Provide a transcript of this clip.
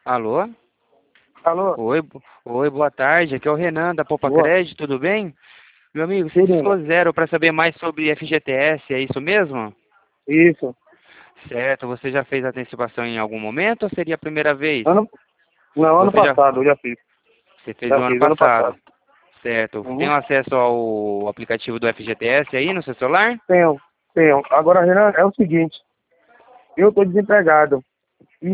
Alô? Alô? Oi, oi, boa tarde. Aqui é o Renan da Poupa Boa. Crédito, tudo bem? Meu amigo, você Tudo, né? discou zero para saber mais sobre FGTS, é isso mesmo? Isso. Certo, você já fez antecipação em algum momento ou seria a primeira vez? Ano, não, ano Você já passado, eu já fiz. você fez Já no ano fiz, ano passado, passado. certo? Tem Uhum. acesso ao aplicativo do FGTS aí no seu celular? Tenho, tenho. Agora, Renan, é o seguinte. Eu estou desempregado.